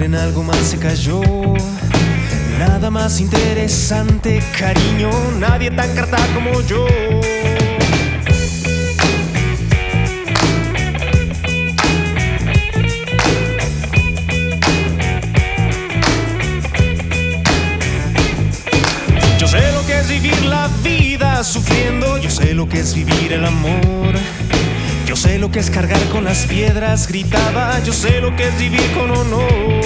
en algo más se cayó. Nada más interesante, cariño, nadie tan carta como yo. Yo sé lo que es vivir la vida sufriendo, yo sé lo que es vivir el amor. Yo sé lo que es cargar con las piedras, gritaba, yo sé lo que es vivir con honor.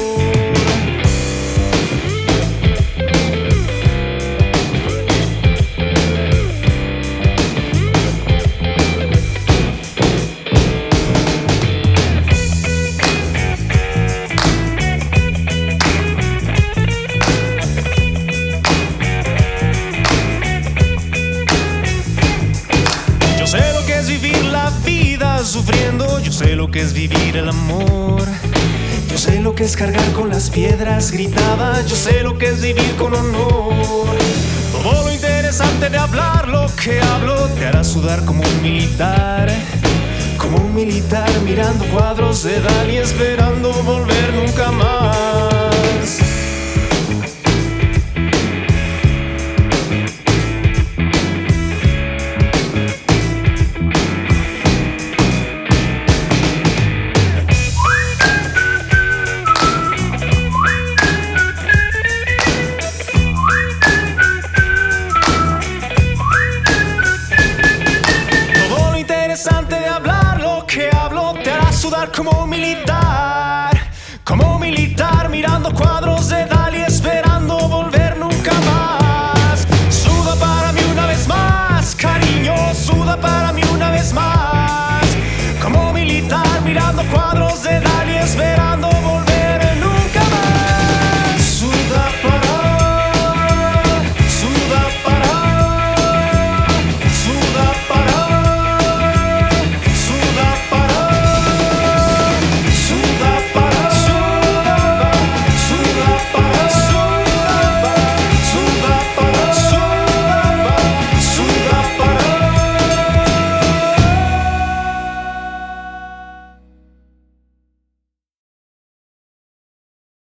Yo sé lo que es vivir la vida sufriendo, yo sé lo que es vivir el amor. Yo sé lo que es cargar con las piedras, gritaba, yo sé lo que es vivir con honor. Todo lo interesante de hablar lo que hablo te hará sudar como un militar. Como un militar mirando cuadros de Dalí, esperando volver nunca